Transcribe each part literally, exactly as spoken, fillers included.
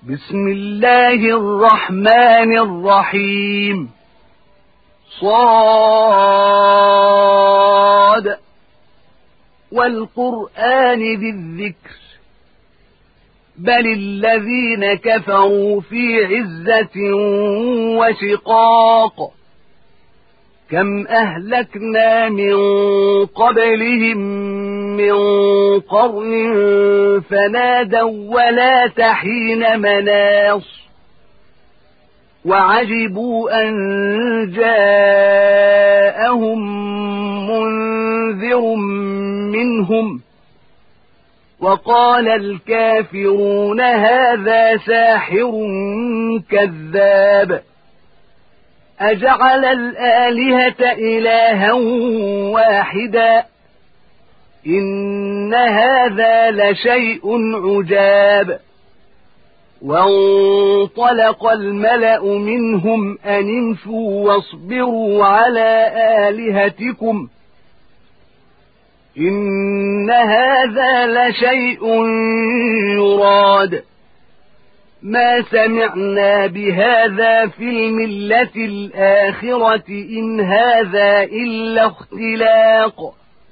بسم الله الرحمن الرحيم. صاد والقرآن ذي الذكر بل الذين كفروا في عزة وشقاق كم أهلكنا من قبلهم من قرن فنادوا ولا تحين مناص وعجبوا أن جاءهم منذر منهم وقال الكافرون هذا ساحر كذاب أجعل الآلهة إلها واحدا إن هذا لشيء عجاب. وانطلق الملأ منهم أن امشوا واصبروا على آلهتكم إن هذا لشيء يراد ما سمعنا بهذا في الملة الآخرة إن هذا إلا اختلاق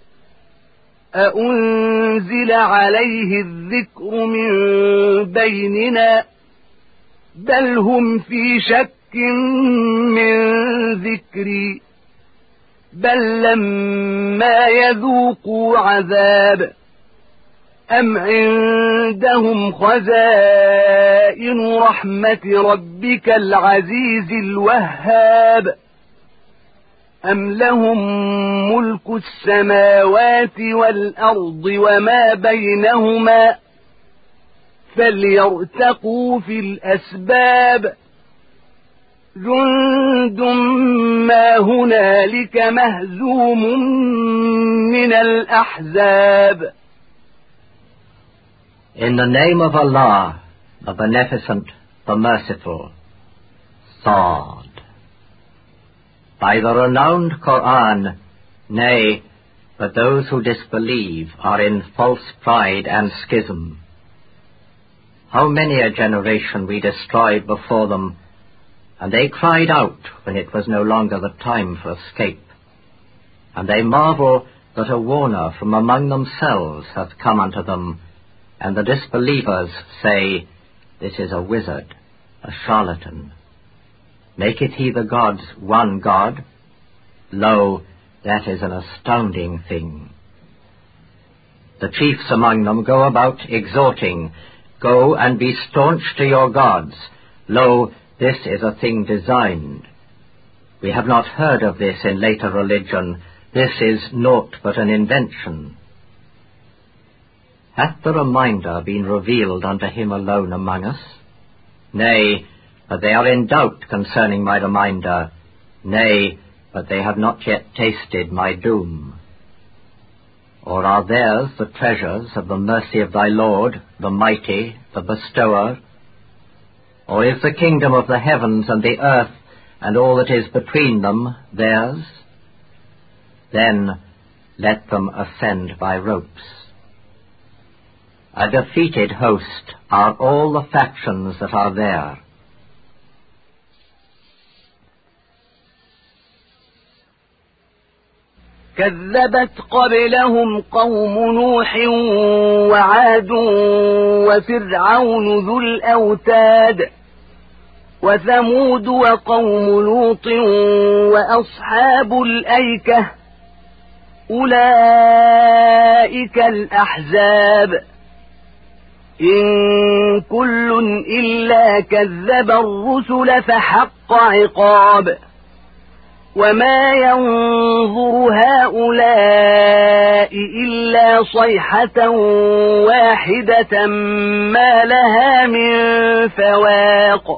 أأنزل عليه الذكر من بيننا بل هم في شك من ذكري بل لما يذوقوا عذاب أم عندهم خزائن رحمة ربك العزيز الوهاب أم لهم ملك السماوات والأرض وما بينهما فليرتقوا في الأسباب جند ما هنالك مهزوم من الأحزاب. In the name of Allah, the Beneficent, the Merciful. Sad. By the renowned Quran, nay, but those who disbelieve are in false pride and schism. How many a generation we destroyed before them, and they cried out when it was no longer the time for escape. And they marvel that a warner from among themselves hath come unto them, and the disbelievers say, This is a wizard, a charlatan. Maketh he the gods one God? Lo, that is an astounding thing. The chiefs among them go about exhorting, Go and be staunch to your gods. Lo, this is a thing designed. We have not heard of this in later religion. This is naught but an invention. Hath the reminder been revealed unto him alone among us? Nay, but they are in doubt concerning my reminder. Nay, but they have not yet tasted my doom. Or are theirs the treasures of the mercy of thy Lord, the mighty, the bestower? Or is the kingdom of the heavens and the earth, and all that is between them, theirs? Then let them ascend by ropes. A defeated host are all the factions that are there. كذبت قبلهم قوم نوح وعاد وفرعون ذو الأوتاد وثمود وقوم لوط وأصحاب الأيكة أولئك الأحزاب إن كل إلا كذب الرسل فحق عقاب وما ينظر هؤلاء إلا صيحة واحدة ما لها من فواق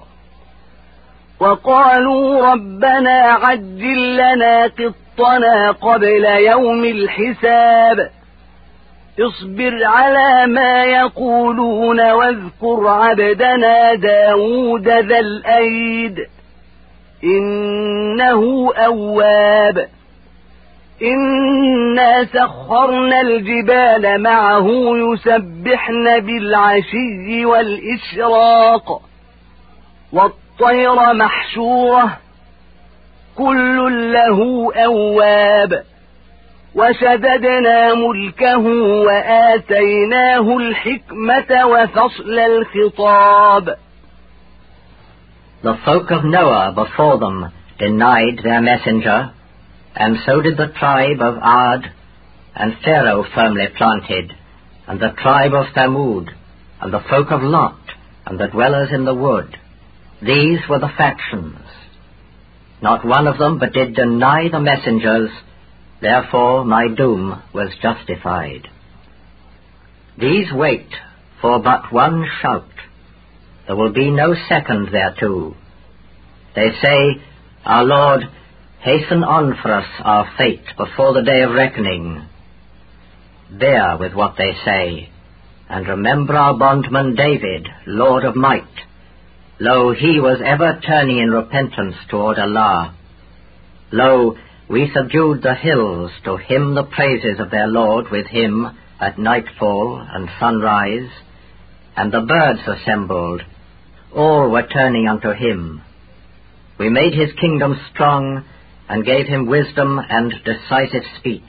وقالوا ربنا عجل لنا قطنا قبل يوم الحساب اصبر على ما يقولون واذكر عبدنا داود ذا الأيد إنه أواب إنا سخرنا الجبال معه يسبحن بالعشي والإشراق والطير محشورة كل له أواب وشددنا ملكه وآتيناه الحكمة وفصل الخطاب. The folk of Noah before them denied their messenger, and so did the tribe of Ad, and Pharaoh firmly planted, and the tribe of Thamud, and the folk of Lot, and the dwellers in the wood. These were the factions. Not one of them but did deny the messengers, therefore my doom was justified. These wait for but one shout. There will be no second thereto. They say, Our Lord, hasten on for us our fate before the day of reckoning. Bear with what they say, and remember our bondman David, Lord of might. Lo, he was ever turning in repentance toward Allah. Lo, we subdued the hills to hymn the praises of their Lord with him at nightfall and sunrise, and the birds assembled, all were turning unto him. We made his kingdom strong, and gave him wisdom and decisive speech.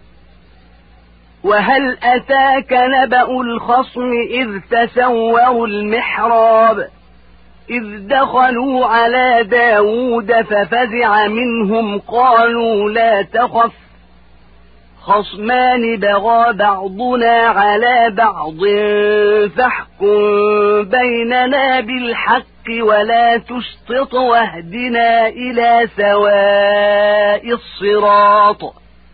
وهل أتاك نبأ الخصم إذ تسوروا المحراب إذ دخلوا على داود ففزع منهم قالوا لا تخف خصمان بغى بعضنا على بعض فاحكم بيننا بالحق ولا تشطط واهدنا إلى سواء الصراط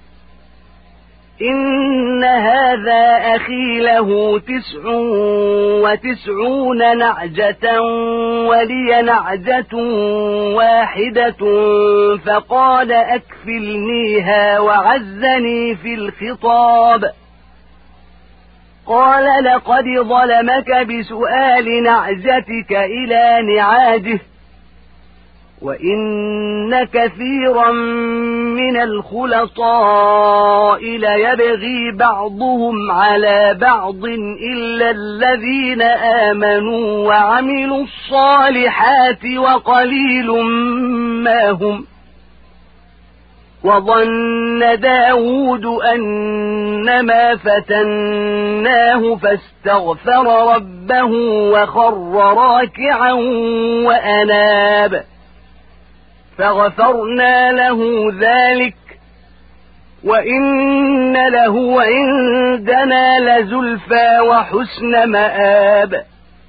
إن هذا أخي له تسع وتسعون نعجة ولي نعجة واحدة فقال أكفلنيها وعزني في الخطاب قال لقد ظلمك بسؤال نعجتك إلى نعاجه وإن كثيرا من الخلطاء ليبغي بعضهم على بعض إلا الذين آمنوا وعملوا الصالحات وقليل ما هم وظن داود أنما فتناه فاستغفر ربه وخر راكعا وأناب فغفرنا له ذلك وإن له عندنا لزلفى وحسن مآب.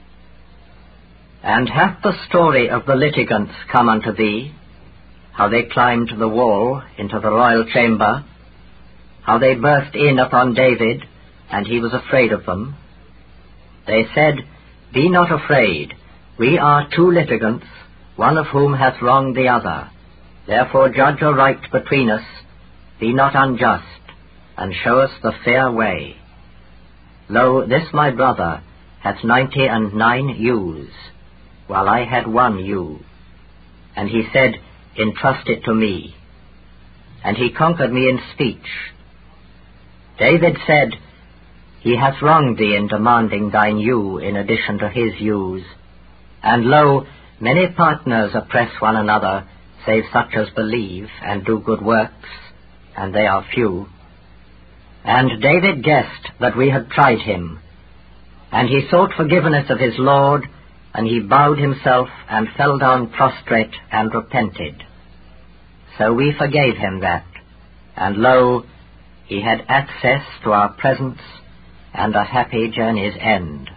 And hath the story of the litigants come unto thee, how they climbed the wall into the royal chamber, how they burst in upon David, and he was afraid of them? They said, Be not afraid, we are two litigants, one of whom hath wronged the other. Therefore judge aright between us, be not unjust, and show us the fair way. Lo, this my brother hath ninety and nine ewes, while I had one ewe. And he said, Entrust it to me. And he conquered me in speech. David said, He hath wronged thee in demanding thine ewe in addition to his ewes. And lo, many partners oppress one another, save such as believe and do good works, and they are few. And David guessed that we had tried him, and he sought forgiveness of his Lord, and he bowed himself and fell down prostrate and repented. So we forgave him that, and lo, he had access to our presence and a happy journey's end.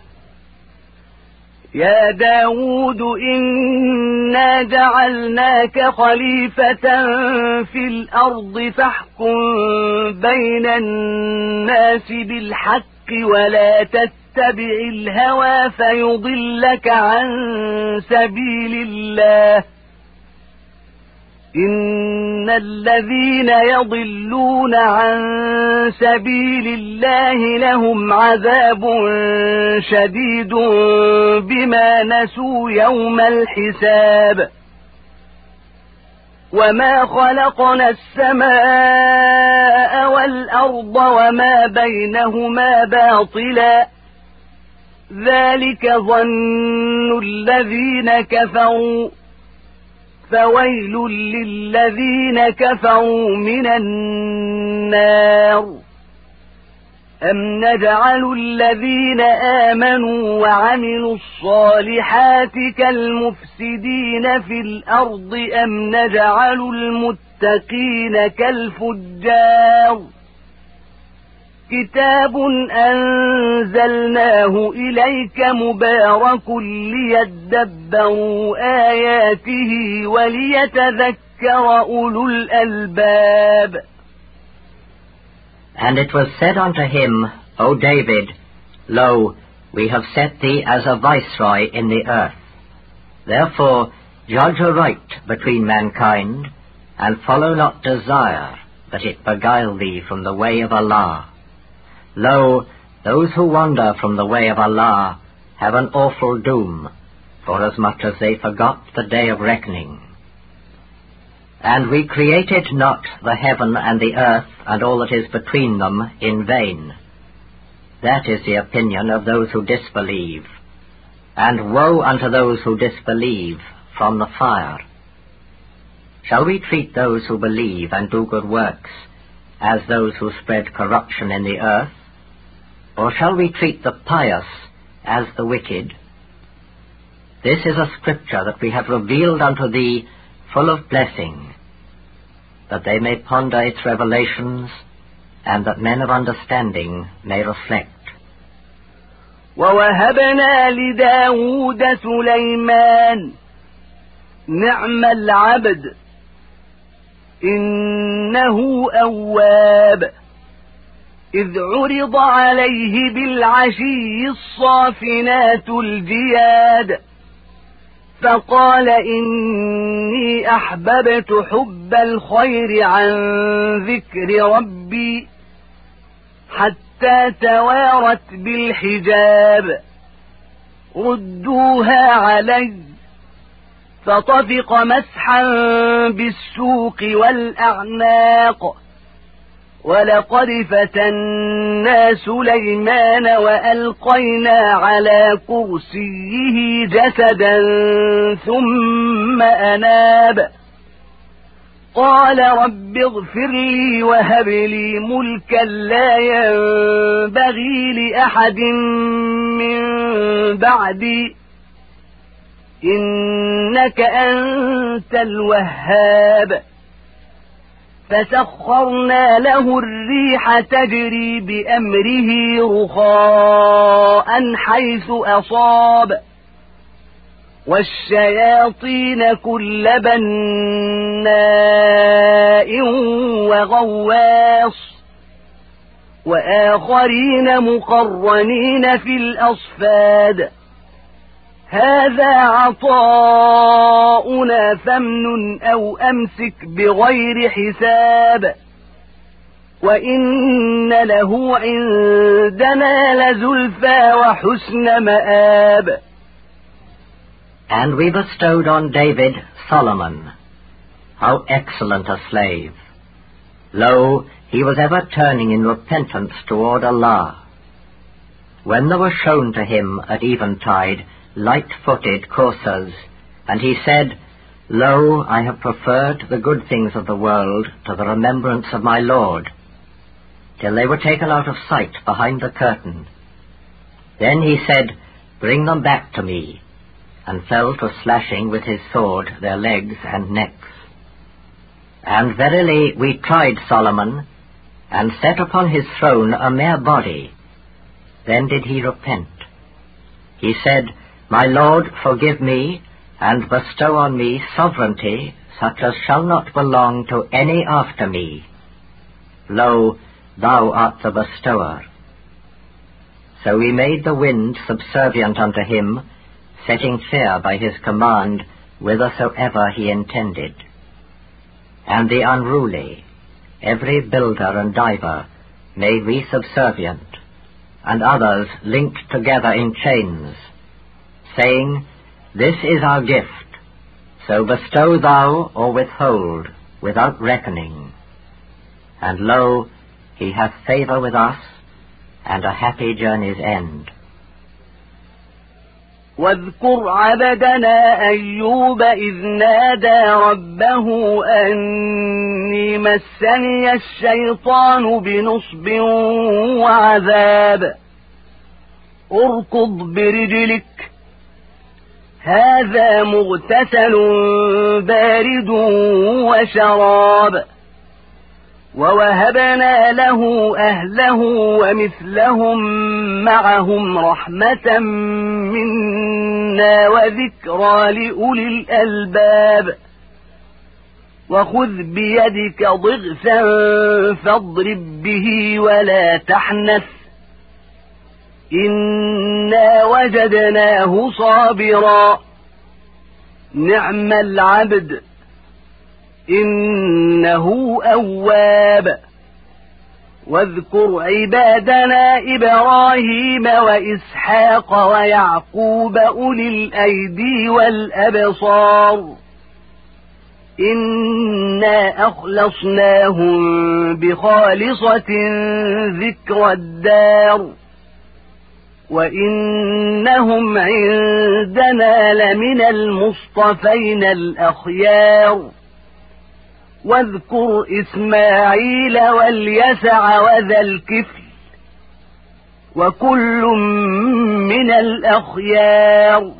يا داود إنا جعلناك خليفة في الأرض فاحكم بين الناس بالحق ولا تتبع الهوى فيضلك عن سبيل الله إن الذين يضلون عن سبيل الله لهم عذاب شديد بما نسوا يوم الحساب. وما خلقنا السماء والأرض وما بينهما باطلا ذلك ظن الذين كفروا فويل للذين كفروا من النار أم نجعل الذين آمنوا وعملوا الصالحات كالمفسدين في الأرض أم نجعل المتقين كالفجار كتاب أنزلناه إليك مبارك ليدبروا آياته وليتذكر أولو الألباب. And it was said unto him, O David, Lo, we have set thee as a viceroy in the earth. Therefore judge aright between mankind, and follow not desire, that it beguile thee from the way of Allah. Lo, those who wander from the way of Allah have an awful doom, forasmuch as they forgot the day of reckoning. And we created not the heaven and the earth and all that is between them in vain. That is the opinion of those who disbelieve. And woe unto those who disbelieve from the fire. Shall we treat those who believe and do good works as those who spread corruption in the earth? Or shall we treat the pious as the wicked? This is a scripture that we have revealed unto thee, full of blessing, that they may ponder its revelations, and that men of understanding may reflect. وَوَهَبْنَا لِدَاوُودَ سُلَيْمَانَ نِعْمَ الْعَبْدُ إِنَّهُ أَوَّابٌ إِذْ عُرِضَ عَلَيْهِ بِالْعَشِيِّ الصَّافِنَاتُ الْجِيَادُ فقال إني أحببت حب الخير عن ذكر ربي حتى توارت بالحجاب ردوها علي فطفق مسحا بالسوق والأعناق ولقد فتنا سليمان وألقينا على كرسيه جسدا ثم أناب قال رب اغفر لي وهب لي ملكا لا ينبغي لأحد من بعدي إنك أنت الوهاب فسخرنا له الريح تجري بأمره رخاء حيث أصاب والشياطين كل بناء وغواص وآخرين مقرنين في الأصفاد هذا عطاؤنا فامنن أو أمسك بغير حساب وإن له عندنا لزلفى وحسن مآب. And we bestowed on David Solomon. How excellent a slave! Lo, he was ever turning in repentance toward Allah. When there was shown to him at eventide light-footed coursers, and he said, Lo, I have preferred the good things of the world to the remembrance of my Lord, till they were taken out of sight behind the curtain. Then he said, Bring them back to me, and fell to slashing with his sword their legs and necks. And verily we tried Solomon, and set upon his throne a mere body. Then did he repent. He said, My Lord, forgive me, and bestow on me sovereignty, such as shall not belong to any after me. Lo, thou art the bestower. So we made the wind subservient unto him, setting fear by his command whithersoever he intended. And the unruly, every builder and diver, made we subservient, and others linked together in chains, saying, This is our gift, So bestow thou or withhold without reckoning. And lo, he hath favour with us, and a happy journey's end. واذكر عبدنا أيوب إذ نادى ربه أني مسني الشيطان بنصب وعذاب اركض برجلك هذا مغتسل بارد وشراب ووهبنا له أهله ومثلهم معهم رحمة منا وذكرى لأولي الألباب وخذ بيدك ضغثا فاضرب به ولا تحنث إنا وجدناه صابرا نعم العبد إنه أواب واذكر عبادنا إبراهيم وإسحاق ويعقوب أولي الأيدي والأبصار إنا أخلصناهم بخالصة ذكر الدار وإنهم عندنا لمن المصطفين الأخيار واذكر إسماعيل واليسع وذا الكفل وكل من الأخيار.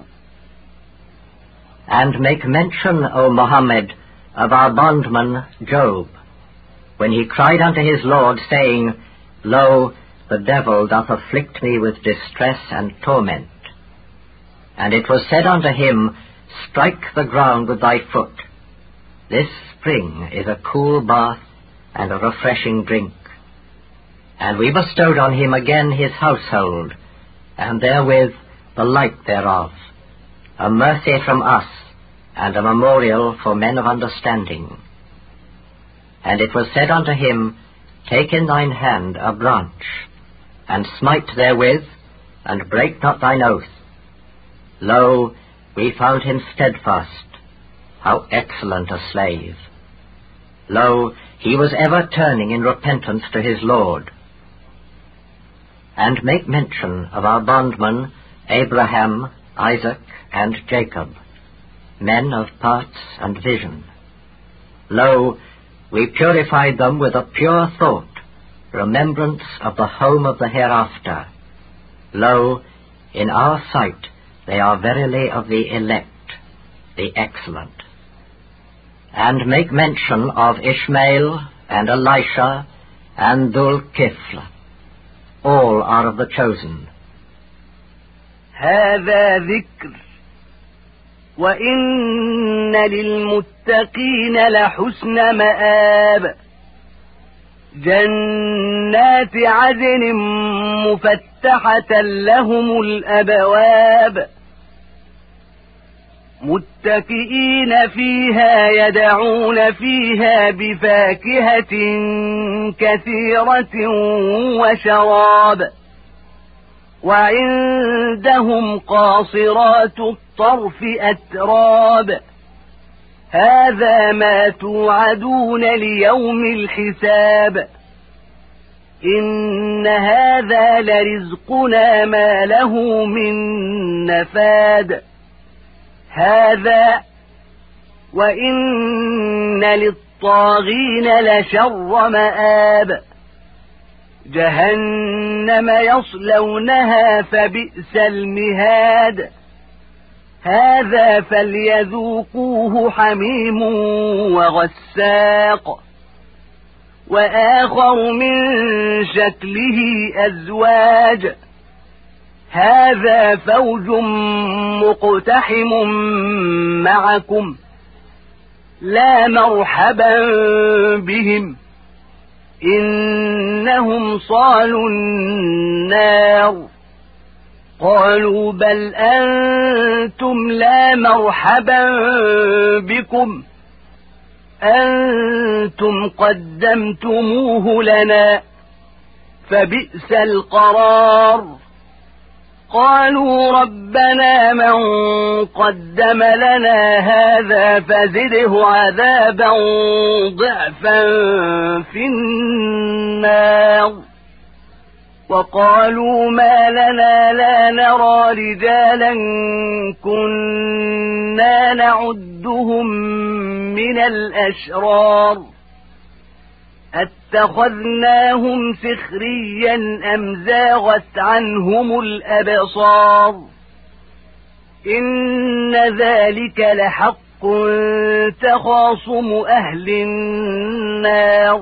And make mention, O Muhammad, of our bondman Job, when he cried unto his Lord, saying, Lo, the devil doth afflict me with distress and torment. And it was said unto him, Strike the ground with thy foot. This spring is a cool bath and a refreshing drink. And we bestowed on him again his household, and therewith the like thereof, a mercy from us, and a memorial for men of understanding. And it was said unto him, Take in thine hand a branch, and smite therewith, and break not thine oath. Lo, we found him steadfast. How excellent a slave! Lo, he was ever turning in repentance to his Lord. And make mention of our bondmen Abraham, Isaac, and Jacob, men of parts and vision. Lo, we purified them with a pure thought, remembrance of the home of the hereafter. Lo, in our sight they are verily of the elect, the excellent. And make mention of Ishmael and Elisha and Dhul-Kifl. All are of the chosen. هذا ذكر وإن للمتقين لحسن مآب جنات عدن مفتحة لهم الأبواب متكئين فيها يدعون فيها بفاكهة كثيرة وشراب وعندهم قاصرات الطرف أتراب هذا ما توعدون ليوم الحساب إن هذا لرزقنا ما له من نفاد هذا وإن للطاغين لشر مآب جهنم يصلونها فبئس المهاد هذا فليذوقوه حميم وغساق وآخر من شكله أزواج هذا فوج مقتحم معكم لا مرحبا بهم إنهم صالوا النار قالوا بل أنتم لا مرحبا بكم أنتم قدمتموه لنا فبئس القرار قالوا ربنا من قدم لنا هذا فزده عذابا ضعفا في النار وقالوا ما لنا لا نرى رجالا كنا نعدهم من الأشرار اتخذناهم سخريا أم زاغت عنهم الأبصار إن ذلك لحق تخاصم أهل النار.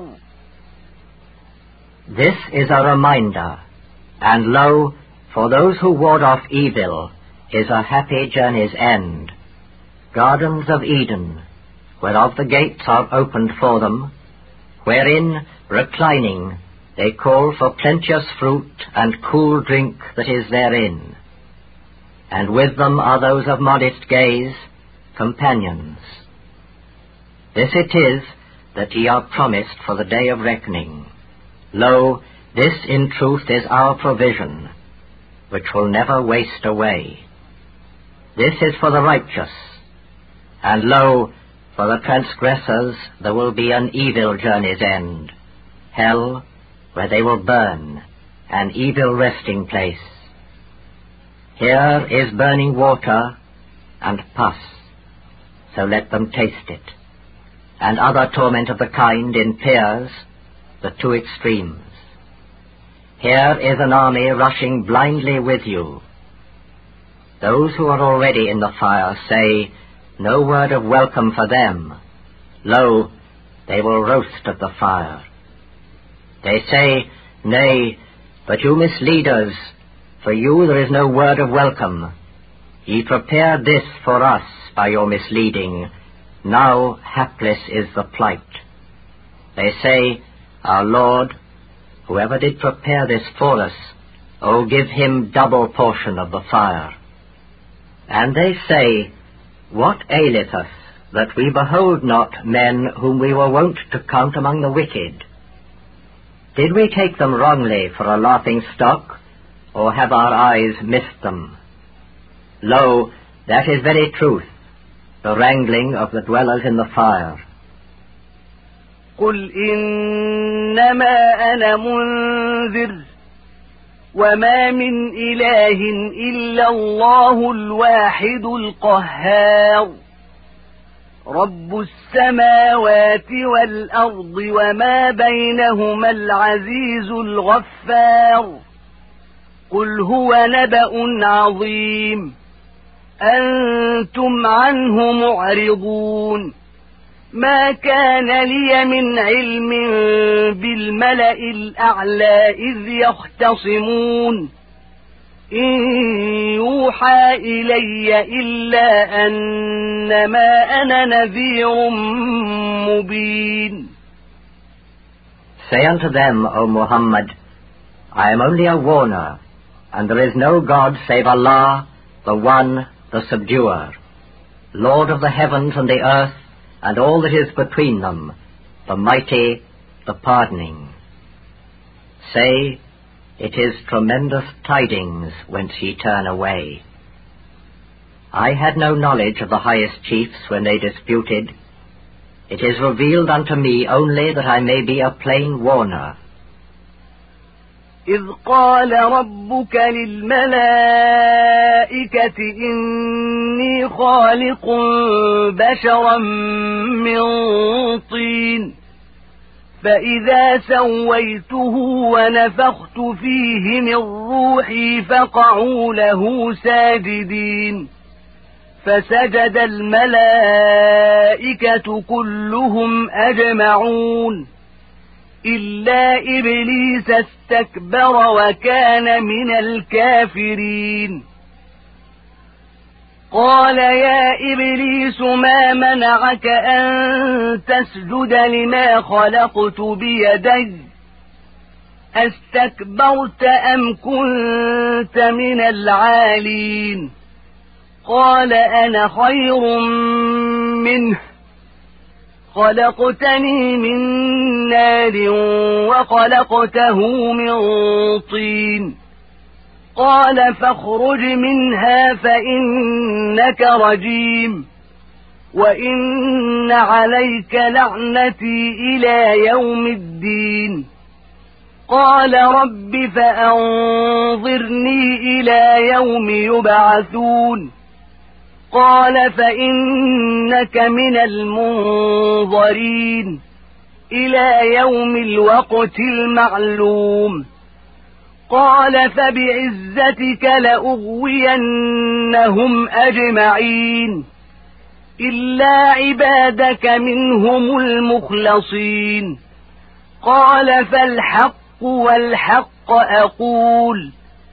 This is a reminder, and lo, for those who ward off evil is a happy journey's end, gardens of Eden, whereof the gates are opened for them, wherein, reclining, they call for plenteous fruit and cool drink that is therein. And with them are those of modest gaze, companions. This it is that ye are promised for the day of reckoning. Lo, this in truth is our provision, which will never waste away. This is for the righteous, and lo, for the transgressors there will be an evil journey's end, hell, where they will burn, an evil resting place. Here is burning water and pus, so let them taste it, and other torment of the kind in pairs, the two extremes. Here is an army rushing blindly with you. Those who are already in the fire say, no word of welcome for them. Lo, they will roast at the fire. They say, nay, but you mislead us. For you there is no word of welcome. Ye prepared this for us by your misleading. Now hapless is the plight. They say, our Lord, whoever did prepare this for us, O give him double portion of the fire. And they say, what aileth us, that we behold not men whom we were wont to count among the wicked? Did we take them wrongly for a laughing stock, or have our eyes missed them? Lo, that is very truth, the wrangling of the dwellers in the fire. قل إنما أنا منذر وما من إله إلا الله الواحد القهار رب السماوات والأرض وما بينهما العزيز الغفار قل هو نبأ عظيم أنتم عنه معرضون ما كان لي من علم بالملأ الأعلى إذ يختصمون إن يوحى إلي إلا أنما أنا نذير مبين. Say unto them, O Muhammad, I am only a warner, and there is no God save Allah, the One, the Subduer, Lord of the heavens and the earth, and all that is between them, the mighty, the pardoning. Say, it is tremendous tidings whence ye turn away. I had no knowledge of the highest chiefs when they disputed. It is revealed unto me only that I may be a plain warner. إذ قال ربك للملائكة إني خالق بشرا من طين فإذا سويته ونفخت فيه من روحي فقعوا له ساجدين فسجد الملائكة كلهم أجمعون إلا إبليس استكبر وكان من الكافرين قال يا إبليس ما منعك أن تسجد لما خلقت بيدي أستكبرت أم كنت من العالين قال أنا خير منه خلقتني من نار وخلقته من طين قال فاخرج منها فإنك رجيم وإن عليك لعنتي إلى يوم الدين قال رب فأنظرني إلى يوم يبعثون قال فإنك من المنظرين إلى يوم الوقت المعلوم قال فبعزتك لأغوينهم أجمعين إلا عبادك منهم المخلصين قال فالحق والحق أقول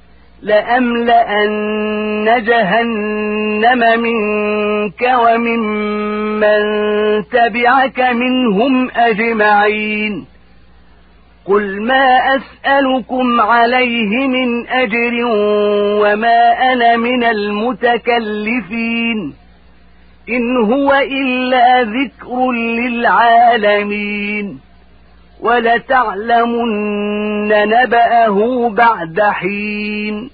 لأملأن جهنم منك ومن من تبعك منهم أجمعين قل ما أسألكم عليه من أجر وما أنا من المتكلفين إن هو إلا ذكر للعالمين وَلَتَعْلَمُنَّ نَبَأَهُ بَعْدَ حِينٍ.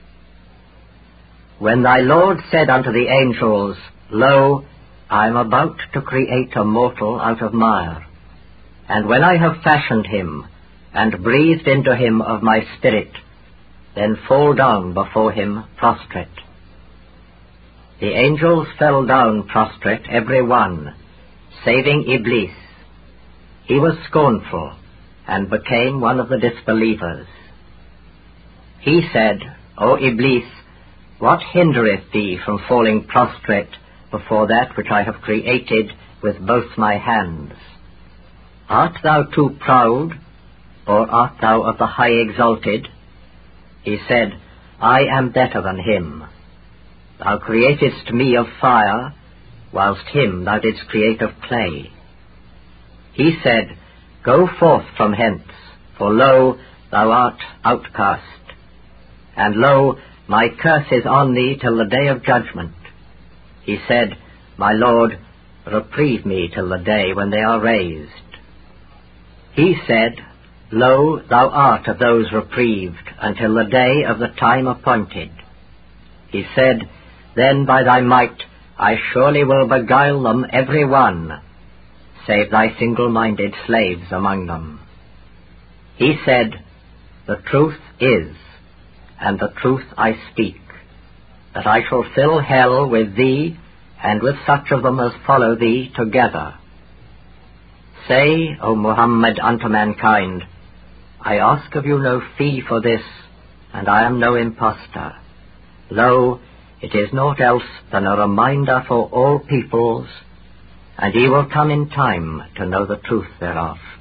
When thy Lord said unto the angels, Lo, I am about to create a mortal out of mire, and when I have fashioned him, and breathed into him of my spirit, then fall down before him prostrate. The angels fell down prostrate every one, saving Iblis. He was scornful, and became one of the disbelievers. He said, O Iblis, what hindereth thee from falling prostrate before that which I have created with both my hands? Art thou too proud, or art thou of the high exalted? He said, I am better than him. Thou createdst me of fire, whilst him thou didst create of clay. He said, Go forth from hence, for lo, thou art outcast. And lo, my curse is on thee till the day of judgment. He said, My Lord, reprieve me till the day when they are raised. He said, Lo, thou art of those reprieved until the day of the time appointed. He said, Then by thy might I surely will beguile them every one, save thy single-minded slaves among them. He said, The truth is, and the truth I speak, that I shall fill hell with thee, and with such of them as follow thee together. Say, O Muhammad, unto mankind, I ask of you no fee for this, and I am no impostor. Lo, it is naught else than a reminder for all peoples, and ye will come in time to know the truth thereof.